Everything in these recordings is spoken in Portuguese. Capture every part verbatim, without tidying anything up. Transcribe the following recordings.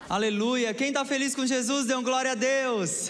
Aleluia. Quem está feliz com Jesus, dê um glória a Deus.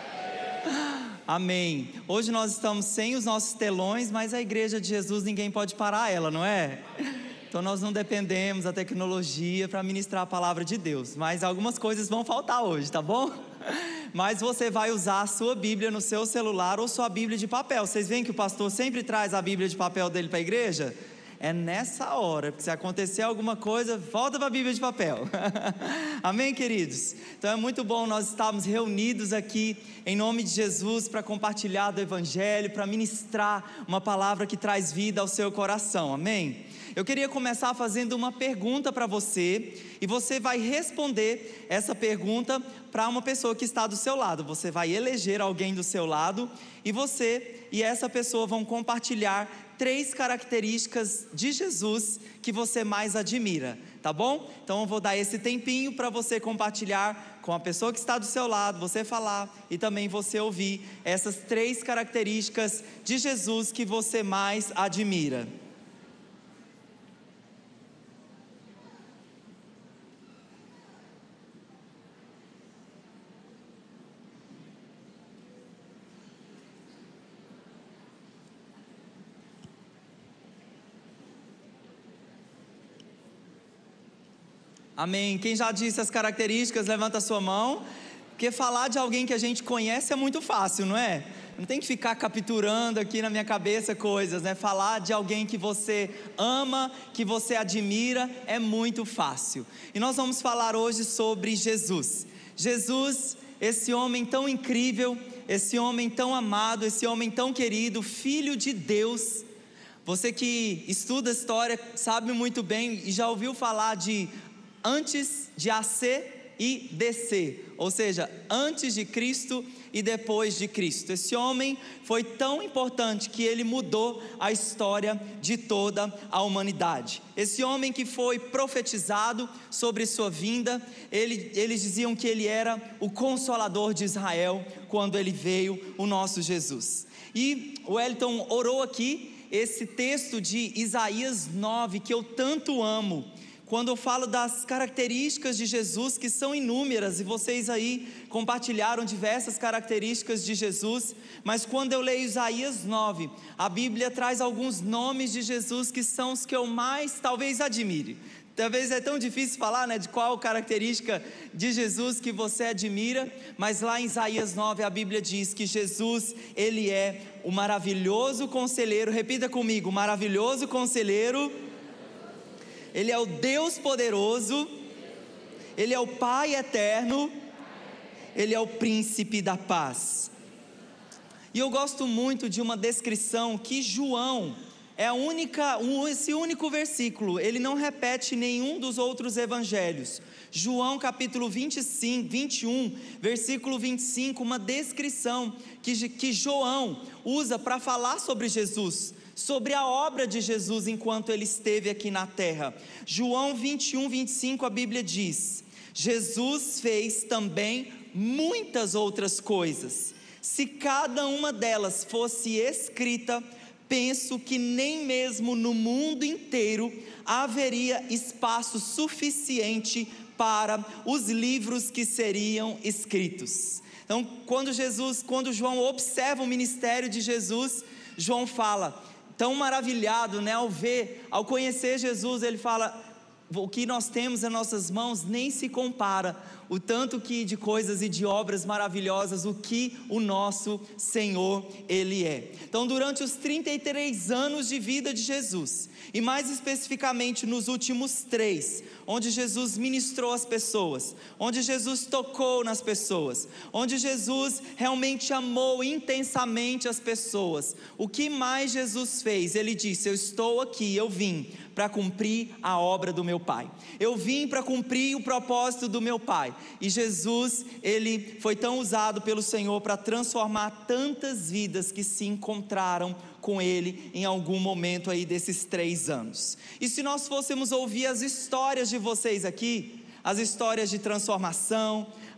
Amém. Hoje nós estamos sem os nossos telões, mas a igreja de Jesus ninguém pode parar ela, não é? Então nós não dependemos da tecnologia para ministrar a palavra de Deus, mas algumas coisas vão faltar hoje, tá bom? Mas você vai usar a sua Bíblia no seu celular ou sua Bíblia de papel. Vocês veem que o pastor sempre traz a Bíblia de papel dele para a igreja? É nessa hora, porque se acontecer alguma coisa, volta para a Bíblia de papel. Amém, queridos? Então é muito bom nós estarmos reunidos aqui em nome de Jesus para compartilhar do Evangelho, para ministrar uma palavra que traz vida ao seu coração. Amém? Eu queria começar fazendo uma pergunta para você, e você vai responder essa pergunta para uma pessoa que está do seu lado. Você vai eleger alguém do seu lado, e você e essa pessoa vão compartilhar três características de Jesus que você mais admira, tá bom? Então eu vou dar esse tempinho para você compartilhar com a pessoa que está do seu lado, você falar e também você ouvir essas três características de Jesus que você mais admira. Amém. Quem já disse as características, levanta a sua mão. Porque falar de alguém que a gente conhece é muito fácil, não é? Não tem que ficar capturando aqui na minha cabeça coisas, né? Falar de alguém que você ama, que você admira, é muito fácil. E nós vamos falar hoje sobre Jesus. Jesus, esse homem tão incrível, esse homem tão amado, esse homem tão querido, Filho de Deus. Você que estuda história sabe muito bem e já ouviu falar de antes de A C e D C, ou seja, antes de Cristo e depois de Cristo. Esse homem foi tão importante que ele mudou a história de toda a humanidade. Esse homem que foi profetizado sobre sua vinda, ele, eles diziam que ele era o Consolador de Israel quando ele veio, o nosso Jesus. E o Wellington orou aqui esse texto de Isaías nove, que eu tanto amo, quando eu falo das características de Jesus, que são inúmeras, e vocês aí compartilharam diversas características de Jesus, mas quando eu leio Isaías nove, a Bíblia traz alguns nomes de Jesus que são os que eu mais talvez admire. Talvez é tão difícil falar, né, de qual característica de Jesus que você admira, mas lá em Isaías nove a Bíblia diz que Jesus, ele é o maravilhoso conselheiro. Repita comigo: maravilhoso conselheiro. Ele é o Deus poderoso, Ele é o Pai eterno, Ele é o príncipe da paz. E eu gosto muito de uma descrição que João, é a única, esse único versículo, ele não repete nenhum dos outros evangelhos. João capítulo vinte e cinco, vinte e um, versículo vinte e cinco, uma descrição que, que João usa para falar sobre Jesus, sobre a obra de Jesus enquanto ele esteve aqui na terra. João vinte e um, vinte e cinco, a Bíblia diz: Jesus fez também muitas outras coisas. Se cada uma delas fosse escrita, penso que nem mesmo no mundo inteiro haveria espaço suficiente para os livros que seriam escritos. Então, quando Jesus, quando João observa o ministério de Jesus, João fala, tão maravilhado, né, ao ver, ao conhecer Jesus, ele fala: o que nós temos em nossas mãos nem se compara, o tanto que de coisas e de obras maravilhosas, o que o nosso Senhor, Ele é. Então, durante os trinta e três anos de vida de Jesus, e mais especificamente nos últimos três, onde Jesus ministrou as pessoas, onde Jesus tocou nas pessoas, onde Jesus realmente amou intensamente as pessoas, o que mais Jesus fez? Ele disse: eu estou aqui, eu vim para cumprir a obra do meu Pai, eu vim para cumprir o propósito do meu Pai. E Jesus, ele foi tão usado pelo Senhor para transformar tantas vidas que se encontraram com ele em algum momento aí desses três anos. E se nós fôssemos ouvir as histórias de vocês aqui, as histórias de transformação,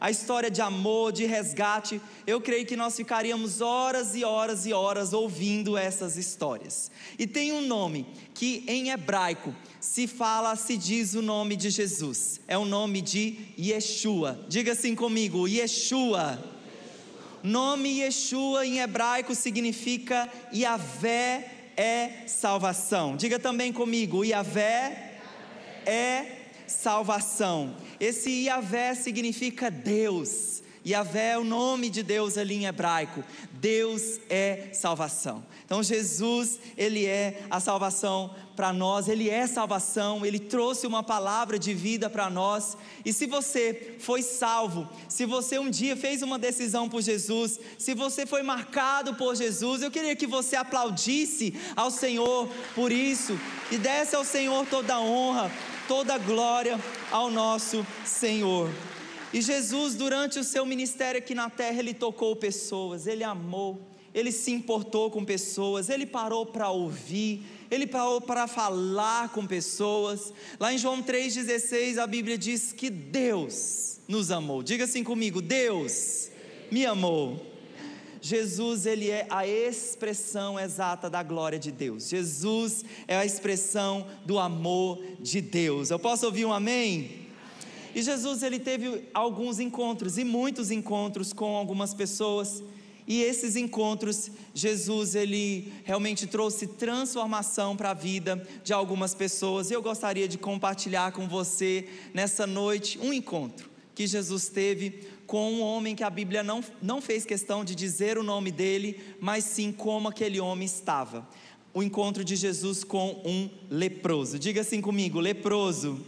a história de amor, de resgate, eu creio que nós ficaríamos horas e horas e horas ouvindo essas histórias. E tem um nome que em hebraico se fala, se diz o nome de Jesus, é o nome de Yeshua. Diga assim comigo, Yeshua. Nome Yeshua em hebraico significa Yahvé é salvação. Diga também comigo, Yahvé é salvação. Esse Yahvé significa Deus. Yahvé é o nome de Deus ali em hebraico. Deus é salvação. Então Jesus, Ele é a salvação para nós, Ele é salvação, Ele trouxe uma palavra de vida para nós. E se você foi salvo, se você um dia fez uma decisão por Jesus, se você foi marcado por Jesus, eu queria que você aplaudisse ao Senhor por isso, e desse ao Senhor toda a honra, toda a glória ao nosso Senhor. E Jesus, durante o seu ministério aqui na terra, Ele tocou pessoas, Ele amou, Ele se importou com pessoas, Ele parou para ouvir, Ele parou para falar com pessoas. Lá em João três dezesseis, a Bíblia diz que Deus nos amou. Diga assim comigo, Deus me amou. Jesus, Ele é a expressão exata da glória de Deus. Jesus é a expressão do amor de Deus. Eu posso ouvir um amém? E Jesus, Ele teve alguns encontros, e muitos encontros com algumas pessoas, e esses encontros, Jesus, Ele realmente trouxe transformação para a vida de algumas pessoas. E eu gostaria de compartilhar com você nessa noite um encontro que Jesus teve com um homem que a Bíblia não, não fez questão de dizer o nome dele, mas sim como aquele homem estava. O encontro de Jesus com um leproso. Diga assim comigo, leproso.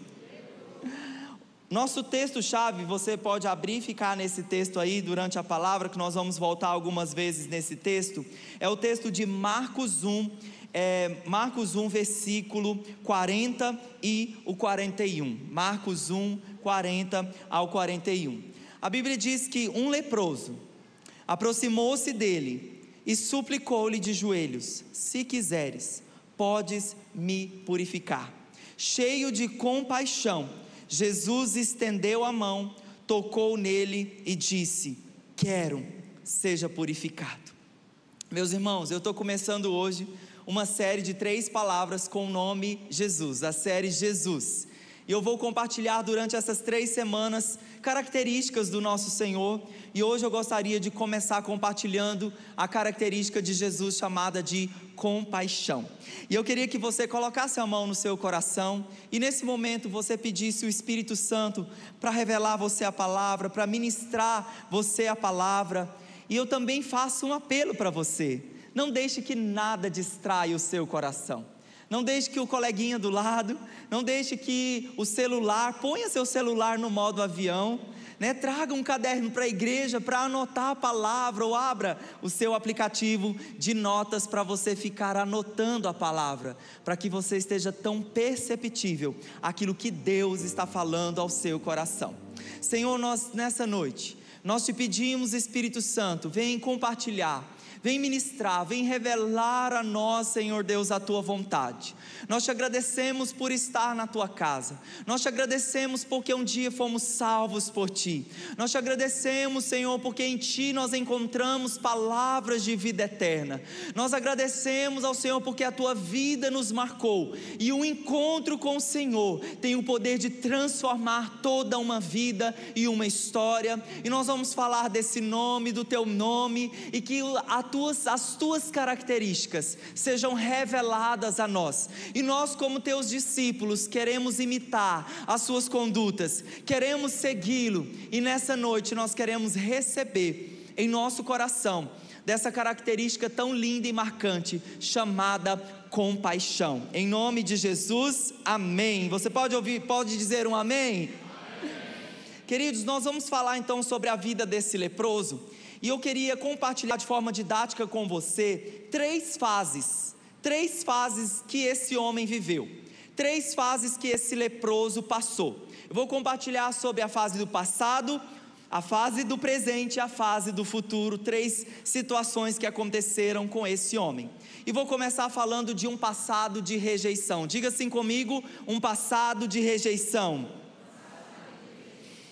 Nosso texto-chave, você pode abrir e ficar nesse texto aí durante a palavra, que nós vamos voltar algumas vezes nesse texto, é o texto de Marcos um, é, Marcos um, versículo quarenta e o quarenta e um, Marcos um, quarenta ao quarenta e um, a Bíblia diz que um leproso aproximou-se dele e suplicou-lhe de joelhos, se quiseres, podes me purificar. Cheio de compaixão, Jesus estendeu a mão, tocou nele e disse, quero, seja purificado. Meus irmãos, eu estou começando hoje uma série de três palavras com o nome Jesus, a série Jesus. E eu vou compartilhar durante essas três semanas características do nosso Senhor. E hoje eu gostaria de começar compartilhando a característica de Jesus chamada de compaixão. E eu queria que você colocasse a mão no seu coração e nesse momento você pedisse o Espírito Santo para revelar a você a palavra, para ministrar você a palavra. E eu também faço um apelo para você: não deixe que nada distraia o seu coração. Não deixe que o coleguinha do lado, não deixe que o celular, ponha seu celular no modo avião, né? Traga um caderno para a igreja para anotar a palavra, ou abra o seu aplicativo de notas para você ficar anotando a palavra, para que você esteja tão perceptível aquilo que Deus está falando ao seu coração. Senhor, nós nessa noite, nós te pedimos, Espírito Santo, vem compartilhar, vem ministrar, vem revelar a nós, Senhor Deus, a tua vontade. Nós te agradecemos por estar na tua casa. Nós te agradecemos porque um dia fomos salvos por ti. Nós te agradecemos, Senhor, porque em ti nós encontramos palavras de vida eterna. Nós agradecemos ao Senhor porque a tua vida nos marcou. E o encontro com o Senhor tem o poder de transformar toda uma vida e uma história. E nós vamos falar desse nome, do teu nome, e que a tuas, as tuas características sejam reveladas a nós. E nós, como teus discípulos, queremos imitar as suas condutas, queremos segui-lo, e nessa noite nós queremos receber em nosso coração dessa característica tão linda e marcante, chamada compaixão. Em nome de Jesus, amém. Você pode ouvir, pode dizer um amém? Amém. Queridos, nós vamos falar então sobre a vida desse leproso, e eu queria compartilhar de forma didática com você três fases, três fases que esse homem viveu, três fases que esse leproso passou. Eu vou compartilhar sobre a fase do passado, a fase do presente e a fase do futuro, três situações que aconteceram com esse homem. E vou começar falando de um passado de rejeição. Diga assim comigo, um passado de rejeição.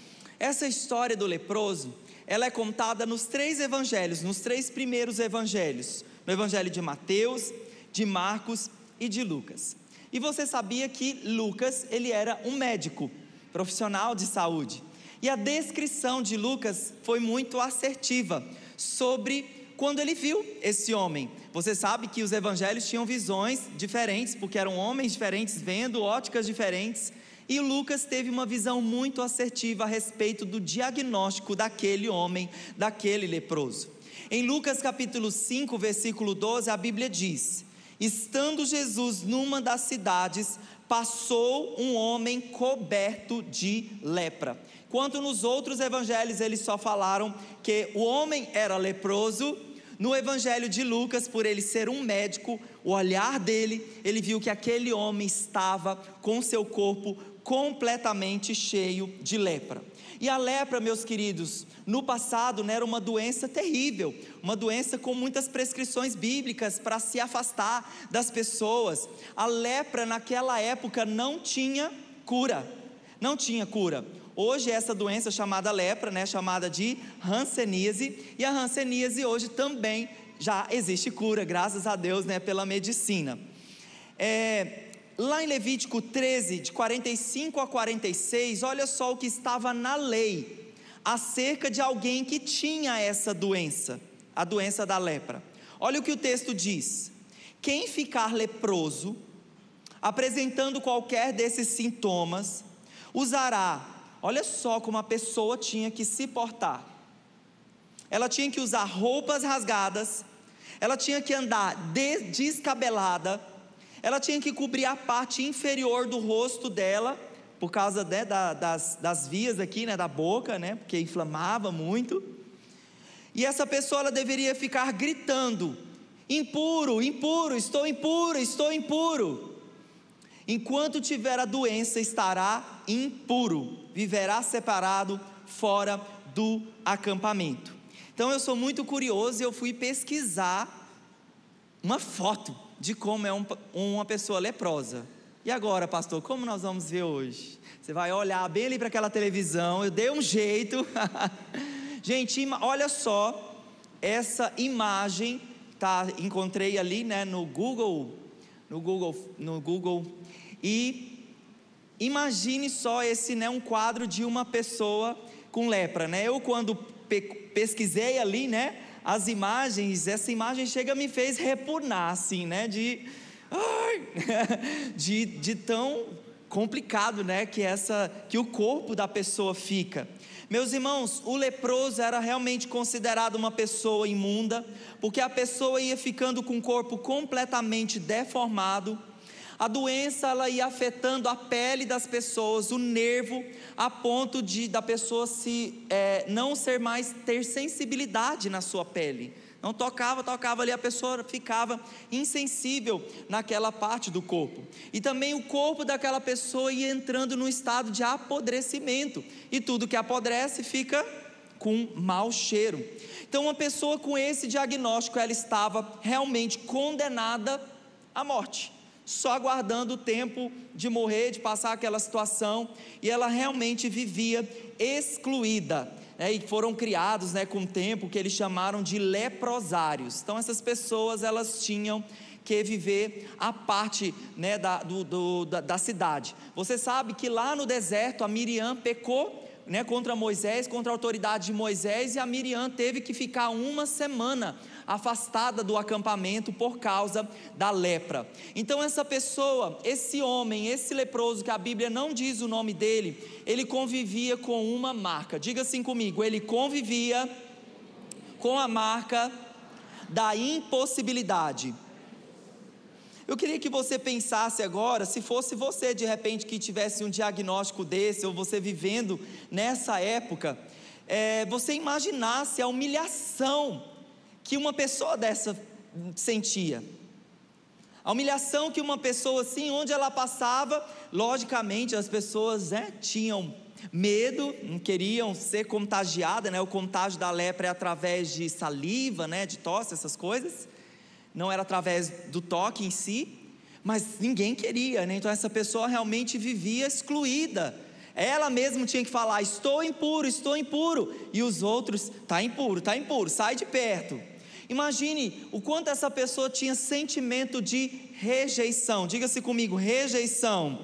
Essa história do leproso, ela é contada nos três evangelhos, nos três primeiros evangelhos, no evangelho de Mateus, de Marcos e de Lucas. E você sabia que Lucas, ele era um médico, profissional de saúde, e a descrição de Lucas foi muito assertiva sobre quando ele viu esse homem. Você sabe que os evangelhos tinham visões diferentes, porque eram homens diferentes, vendo óticas diferentes, e Lucas teve uma visão muito assertiva a respeito do diagnóstico daquele homem, daquele leproso. Em Lucas capítulo cinco, versículo doze, a Bíblia diz: estando Jesus numa das cidades, passou um homem coberto de lepra. Quanto nos outros evangelhos eles só falaram que o homem era leproso, no evangelho de Lucas, por ele ser um médico, o olhar dele, ele viu que aquele homem estava com seu corpo completamente cheio de lepra. E a lepra, meus queridos, no passado, né, era uma doença terrível, uma doença com muitas prescrições bíblicas para se afastar das pessoas. A lepra naquela época não tinha cura, não tinha cura. Hoje essa doença chamada lepra, né, chamada de hanseníase, e a hanseníase hoje também já existe cura, graças a Deus, né, pela medicina. É, lá em Levítico treze, de quarenta e cinco a quarenta e seis, olha só o que estava na lei, acerca de alguém que tinha essa doença, a doença da lepra. Olha o que o texto diz: quem ficar leproso, apresentando qualquer desses sintomas, usará, olha só como a pessoa tinha que se portar, ela tinha que usar roupas rasgadas, ela tinha que andar descabelada, ela tinha que cobrir a parte inferior do rosto dela, por causa né, da, das, das vias aqui, né, da boca, né, porque inflamava muito, e essa pessoa ela deveria ficar gritando: impuro, impuro, estou impuro, estou impuro. Enquanto tiver a doença, estará impuro, viverá separado fora do acampamento. Então eu sou muito curioso e eu fui pesquisar uma foto de como é um, uma pessoa leprosa. E agora, pastor, como nós vamos ver hoje? Você vai olhar bem ali para aquela televisão, eu dei um jeito. Gente, olha só essa imagem, tá? Encontrei ali, né, no Google, no Google, no Google, e imagine só esse, né, um quadro de uma pessoa com lepra, né? Eu quando pe pesquisei ali, né, as imagens, essa imagem chega me fez repugnar, assim, né, de, ai, de, de tão complicado, né, que, essa, que o corpo da pessoa fica. Meus irmãos, o leproso era realmente considerado uma pessoa imunda, porque a pessoa ia ficando com o corpo completamente deformado. A doença ela ia afetando a pele das pessoas, o nervo, a ponto de da pessoa se, é, não ser mais, ter sensibilidade na sua pele. Não tocava, tocava ali, a pessoa ficava insensível naquela parte do corpo. E também o corpo daquela pessoa ia entrando num estado de apodrecimento. E tudo que apodrece fica com mau cheiro. Então uma pessoa com esse diagnóstico, ela estava realmente condenada à morte, só aguardando o tempo de morrer, de passar aquela situação, e ela realmente vivia excluída, né? E foram criados, né, com o tempo, que eles chamaram de leprosários. Então essas pessoas, elas tinham que viver a parte, né, da, do, do, da, da cidade. Você sabe que lá no deserto a Miriam pecou, né, contra Moisés, contra a autoridade de Moisés, e a Miriam teve que ficar uma semana afastada do acampamento por causa da lepra. Então essa pessoa, esse homem, esse leproso, que a Bíblia não diz o nome dele, ele convivia com uma marca. Diga assim comigo: ele convivia com a marca da impossibilidade. Eu queria que você pensasse agora, se fosse você de repente que tivesse um diagnóstico desse, ou você vivendo nessa época, é, você imaginasse a humilhação que uma pessoa dessa sentia, a humilhação que uma pessoa assim, onde ela passava, logicamente as pessoas, né, tinham medo, não queriam ser contagiadas, né? O contágio da lepra é através de saliva, né, de tosse, essas coisas, não era através do toque em si, mas ninguém queria, né? Então essa pessoa realmente vivia excluída, Ela mesma tinha que falar: estou impuro, estou impuro. E os outros: está impuro, está impuro, sai de perto. Imagine o quanto essa pessoa tinha sentimento de rejeição. Diga-se comigo: rejeição.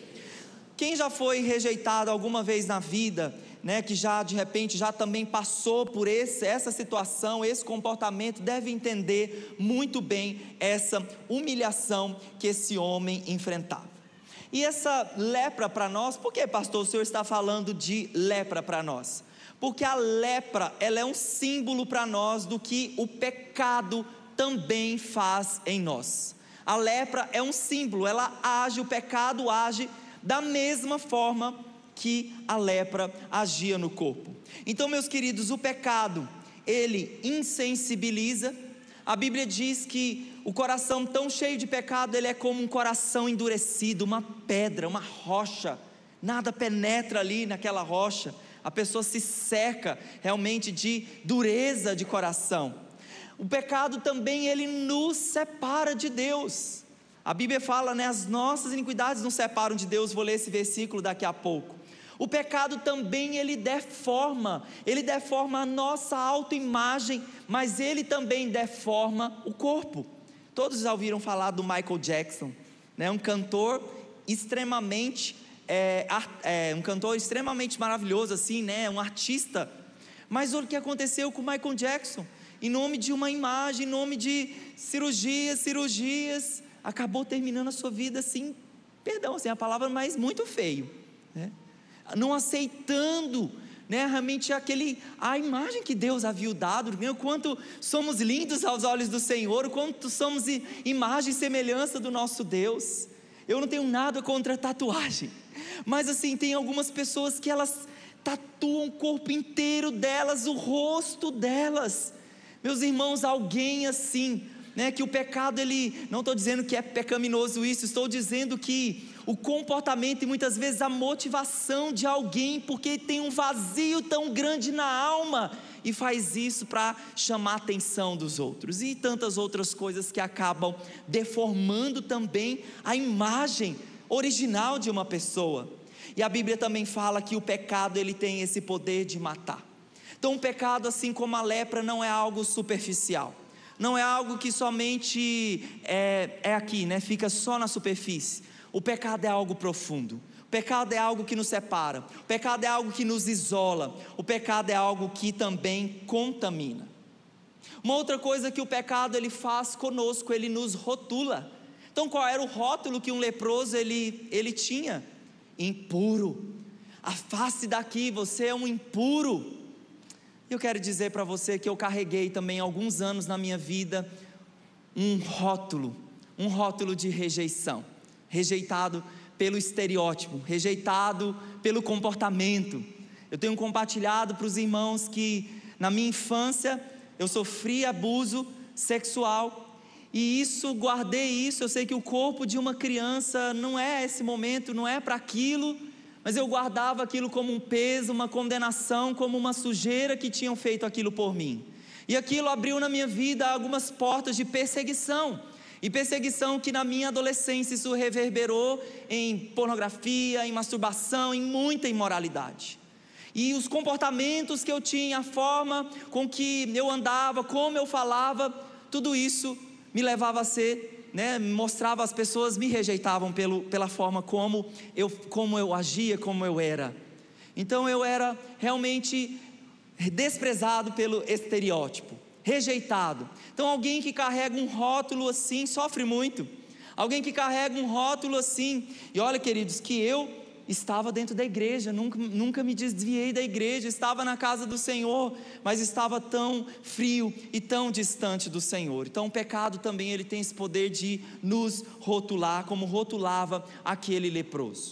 Quem já foi rejeitado alguma vez na vida, né, que já de repente já também passou por esse, essa situação, esse comportamento, deve entender muito bem essa humilhação que esse homem enfrentava. E essa lepra para nós, por que, pastor, o senhor está falando de lepra para nós? Porque a lepra, ela é um símbolo para nós do que o pecado também faz em nós. A lepra é um símbolo, ela age, o pecado age da mesma forma que a lepra agia no corpo. Então, meus queridos, o pecado, ele insensibiliza. A Bíblia diz que o coração tão cheio de pecado, ele é como um coração endurecido, uma pedra, uma rocha, nada penetra ali naquela rocha, a pessoa se seca realmente de dureza de coração. O pecado também, ele nos separa de Deus. A Bíblia fala, né, as nossas iniquidades nos separam de Deus. Vou ler esse versículo daqui a pouco. O pecado também, ele deforma, ele deforma a nossa autoimagem, mas ele também deforma o corpo. Todos já ouviram falar do Michael Jackson, né? Um cantor extremamente, é, é, um cantor extremamente maravilhoso assim, né? Um artista. Mas olha o que aconteceu com o Michael Jackson, em nome de uma imagem, em nome de cirurgias, cirurgias, acabou terminando a sua vida assim, perdão, assim a palavra, mas muito feio, né? Não aceitando, né, realmente aquele, a imagem que Deus havia dado, né, o quanto somos lindos aos olhos do Senhor, o quanto somos imagem e semelhança do nosso Deus. Eu não tenho nada contra tatuagem, mas assim, tem algumas pessoas que elas tatuam o corpo inteiro delas, o rosto delas. Meus irmãos, alguém assim, né, que o pecado, ele, não estou dizendo que é pecaminoso isso, estou dizendo que o comportamento e muitas vezes a motivação de alguém, porque tem um vazio tão grande na alma, e faz isso para chamar a atenção dos outros, e tantas outras coisas que acabam deformando também a imagem original de uma pessoa. E a Bíblia também fala que o pecado, ele tem esse poder de matar. Então o pecado, assim como a lepra, não é algo superficial, não é algo que somente é, é aqui, né, fica só na superfície. O pecado é algo profundo, o pecado é algo que nos separa, o pecado é algo que nos isola, o pecado é algo que também contamina. Uma outra coisa que o pecado, ele faz conosco, ele nos rotula. Então qual era o rótulo que um leproso ele, ele tinha? Impuro. Afaste daqui, você é um impuro. Eu quero dizer para você que eu carreguei também alguns anos na minha vida um rótulo, um rótulo de rejeição, rejeitado pelo estereótipo, rejeitado pelo comportamento. Eu tenho compartilhado para os irmãos que na minha infância eu sofri abuso sexual, e isso, guardei isso. Eu sei que o corpo de uma criança não é esse momento, não é para aquilo, mas eu guardava aquilo como um peso, uma condenação, como uma sujeira que tinham feito aquilo por mim, e aquilo abriu na minha vida algumas portas de perseguição, e perseguição que na minha adolescência isso reverberou em pornografia, em masturbação, em muita imoralidade. E os comportamentos que eu tinha, a forma com que eu andava, como eu falava, tudo isso me levava a ser, né, mostrava, as pessoas me rejeitavam pelo, pela forma como eu, como eu agia, como eu era. Então eu era realmente desprezado pelo estereótipo, rejeitado. Então alguém que carrega um rótulo assim sofre muito. Alguém que carrega um rótulo assim, e olha, queridos, que eu estava dentro da igreja, nunca, nunca me desviei da igreja, estava na casa do Senhor, mas estava tão frio e tão distante do Senhor. Então o pecado também, ele tem esse poder de nos rotular, como rotulava aquele leproso.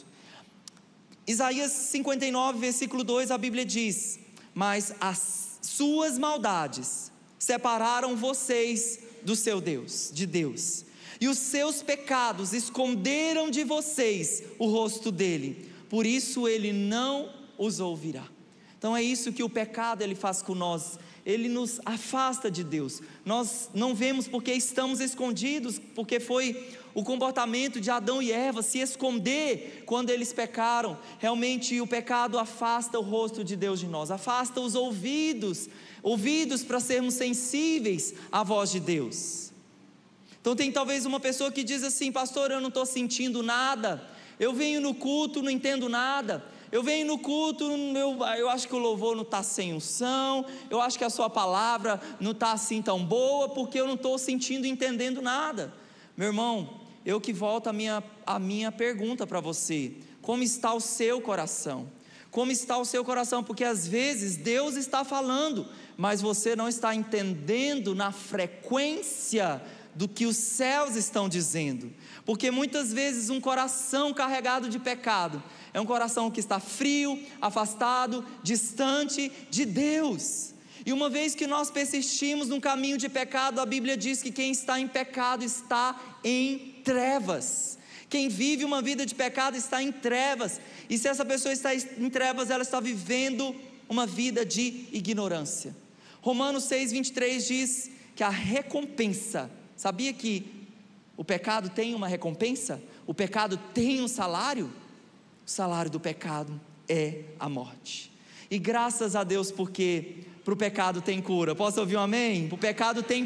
Isaías cinquenta e nove, versículo dois, a Bíblia diz: mas as suas maldades separaram vocês do seu Deus, de Deus, e os seus pecados esconderam de vocês o rosto dele, por isso ele não os ouvirá. Então é isso que o pecado ele faz com nós, ele nos afasta de Deus. Nós não vemos porque estamos escondidos, porque foi o comportamento de Adão e Eva, se esconder quando eles pecaram. Realmente o pecado afasta o rosto de Deus de nós, afasta os ouvidos, ouvidos para sermos sensíveis à voz de Deus. Então tem talvez uma pessoa que diz assim: pastor, eu não estou sentindo nada, eu venho no culto, não entendo nada, eu venho no culto, eu, eu acho que o louvor não está sem unção, eu acho que a sua palavra não está assim tão boa, porque eu não estou sentindo e entendendo nada. Meu irmão, eu que volto a minha, a minha pergunta para você: como está o seu coração? Como está o seu coração? Porque às vezes Deus está falando, mas você não está entendendo na frequência do que os céus estão dizendo. Porque muitas vezes um coração carregado de pecado é um coração que está frio, afastado, distante de Deus. E uma vez que nós persistimos num caminho de pecado, a Bíblia diz que quem está em pecado está em trevas. Quem vive uma vida de pecado está em trevas. E se essa pessoa está em trevas, ela está vivendo uma vida de ignorância. Romanos seis, vinte e três diz que a recompensa, sabia que o pecado tem uma recompensa? O pecado tem um salário? O salário do pecado é a morte. E graças a Deus, porque para o pecado tem cura. Posso ouvir um amém? O pecado tem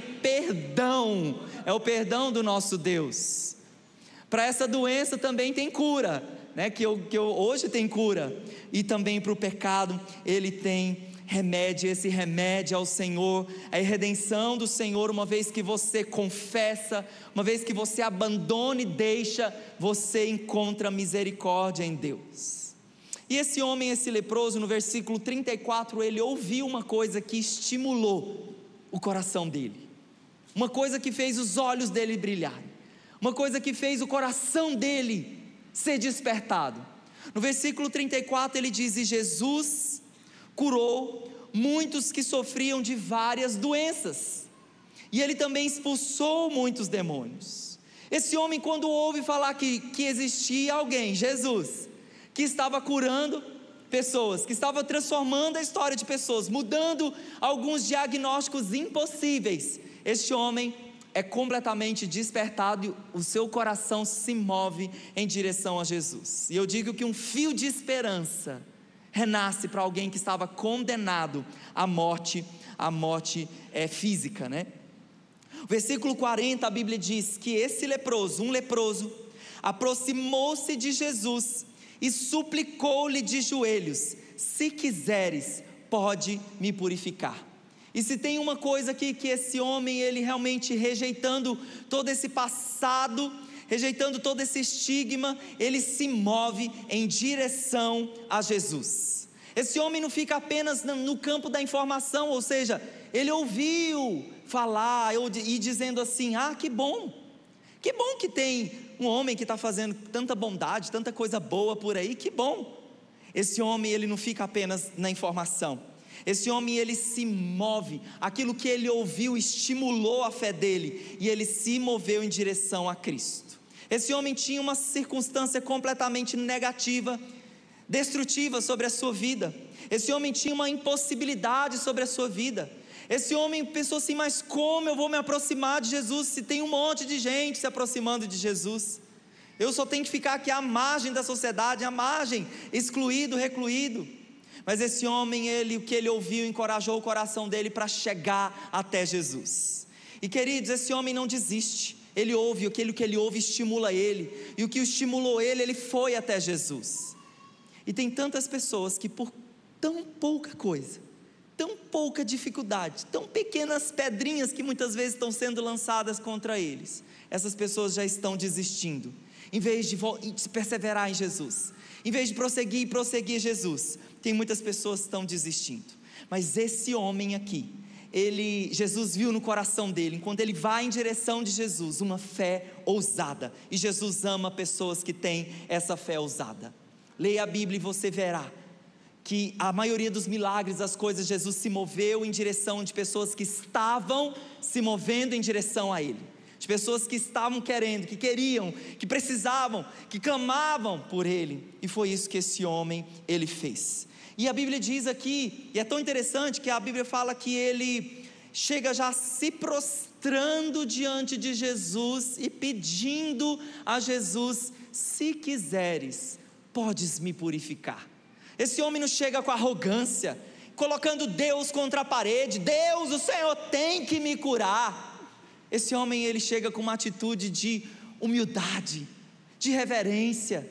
perdão, é o perdão do nosso Deus. Para essa doença também tem cura, né? que, eu, que eu, hoje tem cura. E também para o pecado ele tem remédio. Esse remédio é o Senhor, é a redenção do Senhor. Uma vez que você confessa, uma vez que você abandona e deixa, você encontra misericórdia em Deus. E esse homem, esse leproso, no versículo trinta e quatro, ele ouviu uma coisa que estimulou o coração dele, uma coisa que fez os olhos dele brilharem, uma coisa que fez o coração dele ser despertado. No versículo trinta e quatro ele diz: e Jesus curou muitos que sofriam de várias doenças, e ele também expulsou muitos demônios. Esse homem, quando ouve falar que, que existia alguém, Jesus, que estava curando pessoas, que estava transformando a história de pessoas, mudando alguns diagnósticos impossíveis, este homem é completamente despertado e o seu coração se move em direção a Jesus. E eu digo que um fio de esperança renasce para alguém que estava condenado à morte, à morte é, física, né? Versículo quarenta, a Bíblia diz que esse leproso, um leproso, aproximou-se de Jesus e suplicou-lhe de joelhos: se quiseres, pode me purificar. E se tem uma coisa aqui que esse homem, ele realmente rejeitando todo esse passado, rejeitando todo esse estigma, ele se move em direção a Jesus. Esse homem não fica apenas no campo da informação, ou seja, ele ouviu falar e dizendo assim: ah, que bom, que bom que tem um homem que está fazendo tanta bondade, tanta coisa boa por aí, que bom. Esse homem, ele não fica apenas na informação. Esse homem, ele se move, aquilo que ele ouviu estimulou a fé dele, e ele se moveu em direção a Cristo. Esse homem tinha uma circunstância completamente negativa, destrutiva sobre a sua vida. Esse homem tinha uma impossibilidade sobre a sua vida. Esse homem pensou assim: mas como eu vou me aproximar de Jesus, se tem um monte de gente se aproximando de Jesus? Eu só tenho que ficar aqui à margem da sociedade, à margem, excluído, recluído. Mas esse homem, ele, o que ele ouviu, encorajou o coração dele para chegar até Jesus. E queridos, esse homem não desiste. Ele ouve, aquilo que ele ouve estimula ele, e o que o estimulou ele, ele foi até Jesus. E tem tantas pessoas que por tão pouca coisa, tão pouca dificuldade, tão pequenas pedrinhas que muitas vezes estão sendo lançadas contra eles, essas pessoas já estão desistindo, em vez de, de perseverar em Jesus, em vez de prosseguir e prosseguir Jesus, tem muitas pessoas que estão desistindo. Mas esse homem aqui, ele, Jesus viu no coração dele, enquanto ele vai em direção de Jesus, uma fé ousada, e Jesus ama pessoas que têm essa fé ousada. Leia a Bíblia e você verá que a maioria dos milagres, as coisas, Jesus se moveu em direção de pessoas que estavam se movendo em direção a ele, de pessoas que estavam querendo, que queriam, que precisavam, que clamavam por ele, e foi isso que esse homem, ele fez. E a Bíblia diz aqui, e é tão interessante que a Bíblia fala que ele chega já se prostrando diante de Jesus e pedindo a Jesus: se quiseres, podes me purificar. Esse homem não chega com arrogância, colocando Deus contra a parede: Deus, o Senhor tem que me curar. Esse homem, ele chega com uma atitude de humildade, de reverência.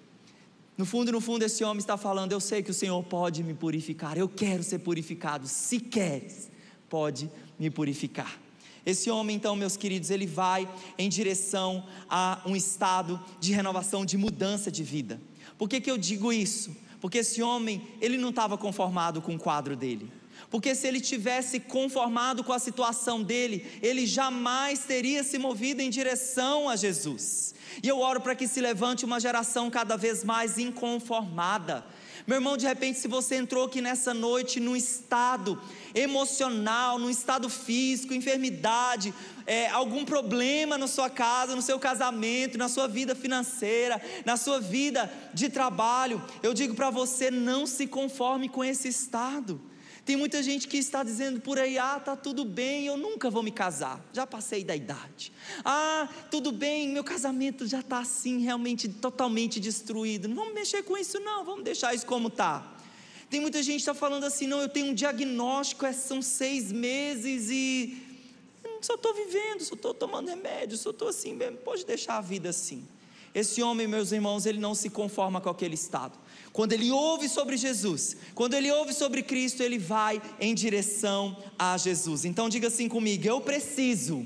No fundo, no fundo, esse homem está falando: eu sei que o Senhor pode me purificar, eu quero ser purificado, se queres, pode me purificar. Esse homem, então, meus queridos, ele vai em direção a um estado de renovação, de mudança de vida. Por que que eu digo isso? Porque esse homem, ele não estava conformado com o quadro dele. Porque se ele tivesse conformado com a situação dele, ele jamais teria se movido em direção a Jesus. E eu oro para que se levante uma geração cada vez mais inconformada. Meu irmão, de repente, se você entrou aqui nessa noite num estado emocional, num estado físico, enfermidade, é, algum problema na sua casa, no seu casamento, na sua vida financeira, na sua vida de trabalho, eu digo para você: não se conforme com esse estado. Tem muita gente que está dizendo por aí: ah, está tudo bem, eu nunca vou me casar, já passei da idade. Ah, tudo bem, meu casamento já está assim, realmente totalmente destruído, não vamos mexer com isso não, vamos deixar isso como está. Tem muita gente que está falando assim: não, eu tenho um diagnóstico, são seis meses e só estou vivendo, só estou tomando remédio, só estou assim mesmo, pode deixar a vida assim. Esse homem, meus irmãos, ele não se conforma com aquele estado. Quando ele ouve sobre Jesus, quando ele ouve sobre Cristo, ele vai em direção a Jesus. Então diga assim comigo: eu preciso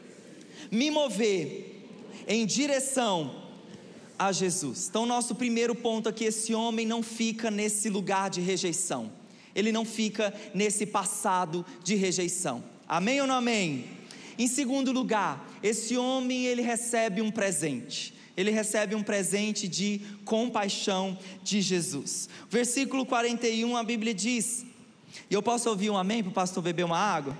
me mover em direção a Jesus. Então nosso primeiro ponto aqui: esse homem não fica nesse lugar de rejeição, ele não fica nesse passado de rejeição. Amém ou não amém? Em segundo lugar, esse homem, ele recebe um presente. Ele recebe um presente de compaixão de Jesus. Versículo quarenta e um, a Bíblia diz, e eu posso ouvir um amém para o pastor beber uma água?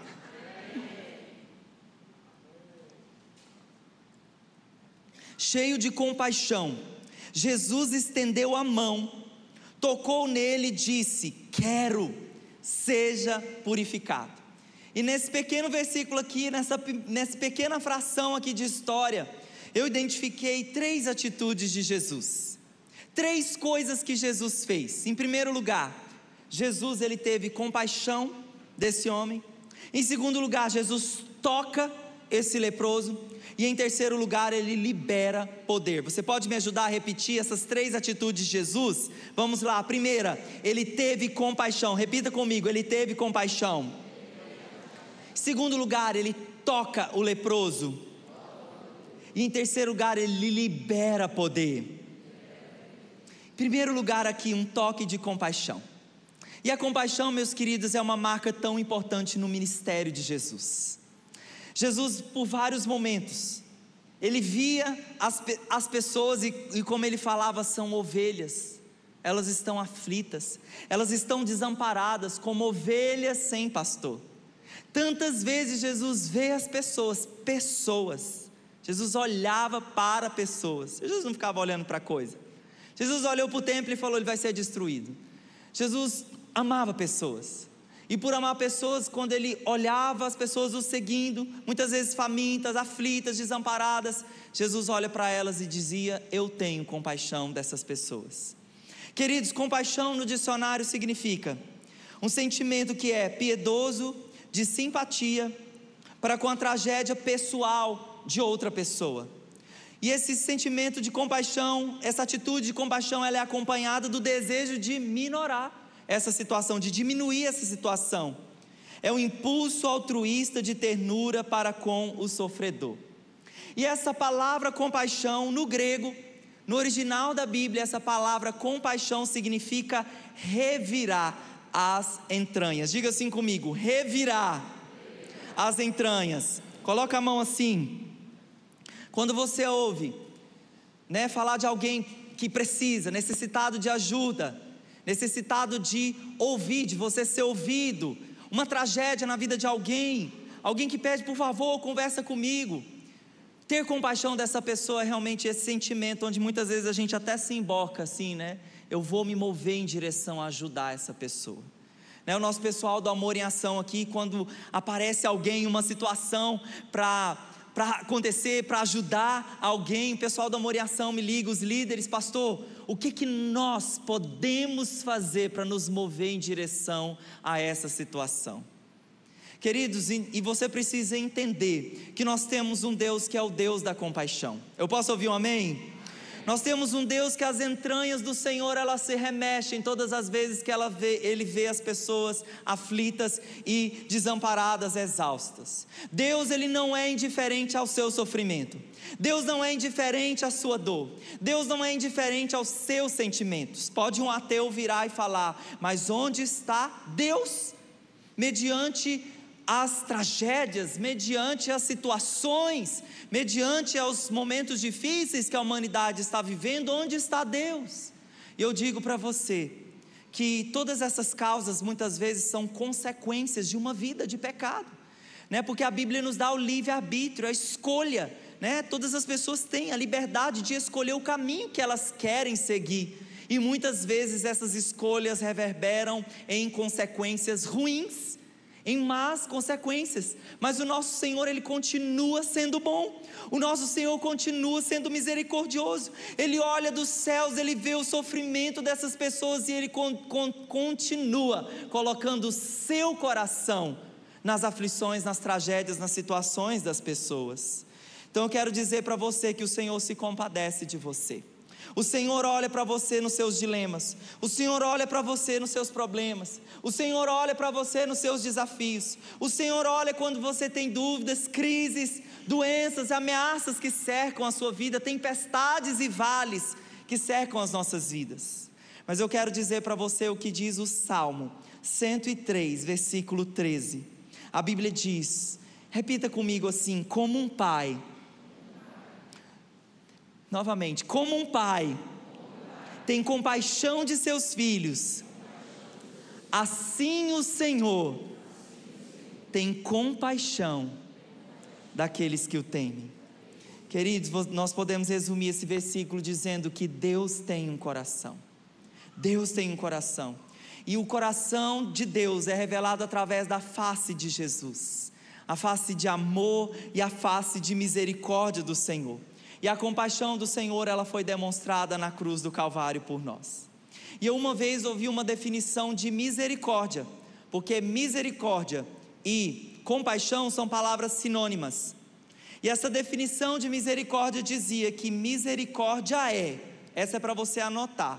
Cheio de compaixão, Jesus estendeu a mão, tocou nele e disse: quero, seja purificado. E nesse pequeno versículo aqui, nessa, nessa pequena fração aqui de história, eu identifiquei três atitudes de Jesus, três coisas que Jesus fez. Em primeiro lugar, Jesus, ele teve compaixão desse homem. Em segundo lugar, Jesus toca esse leproso. E em terceiro lugar, ele libera poder. Você pode me ajudar a repetir essas três atitudes de Jesus? Vamos lá. A primeira, ele teve compaixão. Repita comigo: ele teve compaixão. Em segundo lugar, ele toca o leproso. E em terceiro lugar, ele libera poder. Em primeiro lugar aqui, um toque de compaixão. E a compaixão, meus queridos, é uma marca tão importante no ministério de Jesus. Jesus, por vários momentos, ele via as, as pessoas e, e como ele falava, são ovelhas. Elas estão aflitas, elas estão desamparadas, como ovelhas sem pastor. Tantas vezes Jesus vê as pessoas, pessoas, Jesus olhava para pessoas, Jesus não ficava olhando para coisa. Jesus olhou para o templo e falou: ele vai ser destruído. Jesus amava pessoas, e por amar pessoas, quando ele olhava as pessoas o seguindo, muitas vezes famintas, aflitas, desamparadas, Jesus olha para elas e dizia: eu tenho compaixão dessas pessoas. Queridos, compaixão no dicionário significa um sentimento que é piedoso, de simpatia para com a tragédia pessoal de outra pessoa. E esse sentimento de compaixão, essa atitude de compaixão, ela é acompanhada do desejo de minorar essa situação, de diminuir essa situação. É um impulso altruísta de ternura para com o sofredor. E essa palavra compaixão, no grego, no original da Bíblia, essa palavra compaixão significa revirar as entranhas. Diga assim comigo: revirar as entranhas. Coloca a mão assim. Quando você ouve, né, falar de alguém que precisa, necessitado de ajuda, necessitado de ouvir, de você ser ouvido, uma tragédia na vida de alguém, alguém que pede: por favor, conversa comigo. Ter compaixão dessa pessoa é realmente esse sentimento onde muitas vezes a gente até se emboca assim, né? eu vou me mover em direção a ajudar essa pessoa. Né, o nosso pessoal do Amor em Ação aqui, quando aparece alguém, uma situação para para acontecer, para ajudar alguém, o pessoal do Amor em Ação me liga, os líderes, pastor, o que que nós podemos fazer para nos mover em direção a essa situação? Queridos, e você precisa entender que nós temos um Deus que é o Deus da compaixão. Eu posso ouvir um amém? Nós temos um Deus que as entranhas do Senhor, elas se remexem todas as vezes que ela vê, Ele vê as pessoas aflitas e desamparadas, exaustas. Deus, Ele não é indiferente ao seu sofrimento. Deus não é indiferente à sua dor. Deus não é indiferente aos seus sentimentos. Pode um ateu virar e falar, mas onde está Deus? Mediante as tragédias, mediante as situações, mediante os momentos difíceis que a humanidade está vivendo, onde está Deus? E eu digo para você, que todas essas causas muitas vezes são consequências de uma vida de pecado, né? Porque a Bíblia nos dá o livre-arbítrio, a escolha, né? Todas as pessoas têm a liberdade de escolher o caminho que elas querem seguir, e muitas vezes essas escolhas reverberam em consequências ruins, em más consequências, mas o nosso Senhor, Ele continua sendo bom, o nosso Senhor continua sendo misericordioso. Ele olha dos céus, Ele vê o sofrimento dessas pessoas e Ele con, con, continua colocando o seu coração nas aflições, nas tragédias, nas situações das pessoas. Então eu quero dizer para você que o Senhor se compadece de você. O Senhor olha para você nos seus dilemas, o Senhor olha para você nos seus problemas, o Senhor olha para você nos seus desafios, o Senhor olha quando você tem dúvidas, crises, doenças, ameaças que cercam a sua vida, tempestades e vales que cercam as nossas vidas. Mas eu quero dizer para você o que diz o Salmo cento e três, versículo treze. A Bíblia diz, repita comigo assim: como um pai, novamente, como um pai tem compaixão de seus filhos, assim o Senhor tem compaixão daqueles que o temem. Queridos, nós podemos resumir esse versículo dizendo que Deus tem um coração. Deus tem um coração, e o coração de Deus é revelado através da face de Jesus, a face de amor e a face de misericórdia do Senhor. E a compaixão do Senhor, ela foi demonstrada na cruz do Calvário por nós. E eu uma vez ouvi uma definição de misericórdia, porque misericórdia e compaixão são palavras sinônimas. E essa definição de misericórdia dizia que misericórdia é, essa é para você anotar,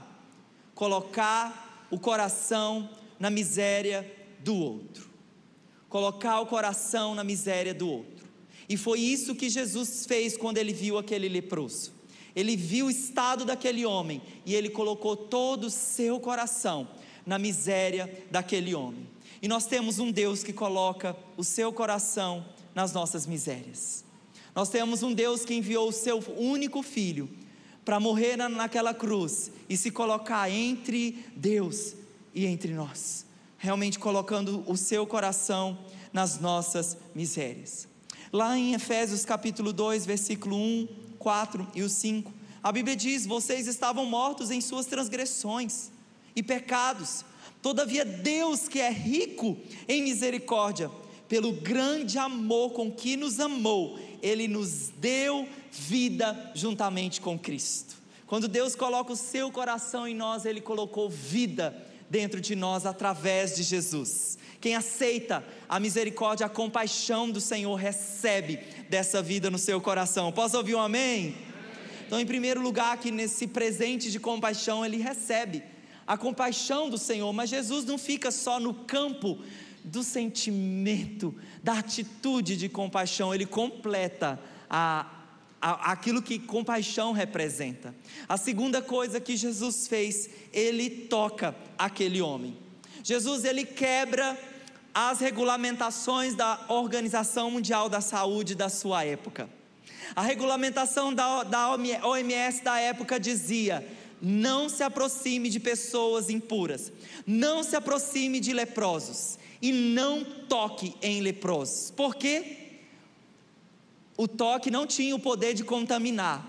colocar o coração na miséria do outro. Colocar o coração na miséria do outro. E foi isso que Jesus fez quando Ele viu aquele leproso. Ele viu o estado daquele homem e Ele colocou todo o seu coração na miséria daquele homem. E nós temos um Deus que coloca o seu coração nas nossas misérias. Nós temos um Deus que enviou o seu único filho para morrer na, naquela cruz e se colocar entre Deus e entre nós, realmente colocando o seu coração nas nossas misérias. Lá em Efésios capítulo dois, versículo um, quatro e o cinco, a Bíblia diz: vocês estavam mortos em suas transgressões e pecados, todavia Deus, que é rico em misericórdia, pelo grande amor com que nos amou, Ele nos deu vida juntamente com Cristo. Quando Deus coloca o seu coração em nós, Ele colocou vida dentro de nós através de Jesus. Quem aceita a misericórdia, a compaixão do Senhor, recebe dessa vida no seu coração. Posso ouvir um amém? Então, em primeiro lugar, aqui nesse presente de compaixão, ele recebe a compaixão do Senhor. Mas Jesus não fica só no campo do sentimento, da atitude de compaixão. Ele completa a, a, aquilo que compaixão representa. A segunda coisa que Jesus fez, ele toca aquele homem. Jesus, ele quebra as regulamentações da Organização Mundial da Saúde da sua época. A regulamentação da, da O M S da época dizia: não se aproxime de pessoas impuras, não se aproxime de leprosos e não toque em leprosos. Por quê? O toque não tinha o poder de contaminar,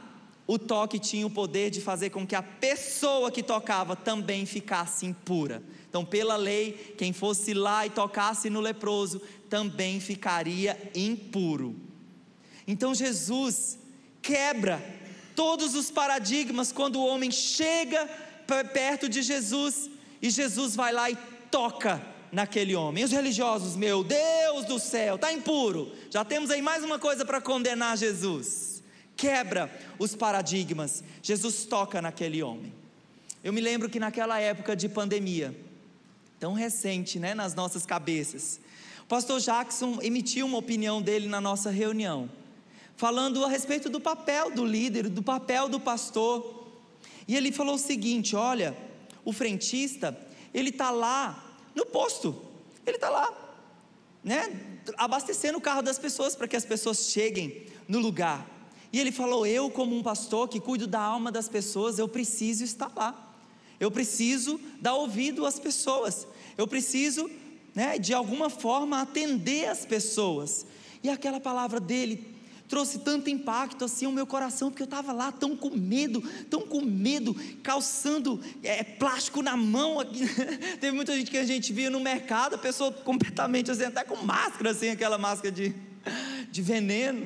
o toque tinha o poder de fazer com que a pessoa que tocava também ficasse impura. Então, pela lei, quem fosse lá e tocasse no leproso também ficaria impuro. Então Jesus quebra todos os paradigmas quando o homem chega perto de Jesus e Jesus vai lá e toca naquele homem. E os religiosos, meu Deus do céu, está impuro. Já temos aí mais uma coisa para condenar Jesus. Quebra os paradigmas. Jesus toca naquele homem. Eu me lembro que naquela época de pandemia, tão recente, né, nas nossas cabeças, o pastor Jackson emitiu uma opinião dele na nossa reunião, falando a respeito do papel do líder, do papel do pastor. E ele falou o seguinte: olha, o frentista, ele está lá no posto, ele está lá, né, abastecendo o carro das pessoas, para que as pessoas cheguem no lugar. E ele falou: eu, como um pastor que cuido da alma das pessoas, eu preciso estar lá, eu preciso dar ouvido às pessoas, eu preciso, né, de alguma forma atender as pessoas. E aquela palavra dele trouxe tanto impacto assim ao meu coração, porque eu estava lá tão com medo, tão com medo, calçando é, plástico na mão. Teve muita gente que a gente via no mercado, a pessoa completamente assim, até com máscara, assim, aquela máscara de, de veneno.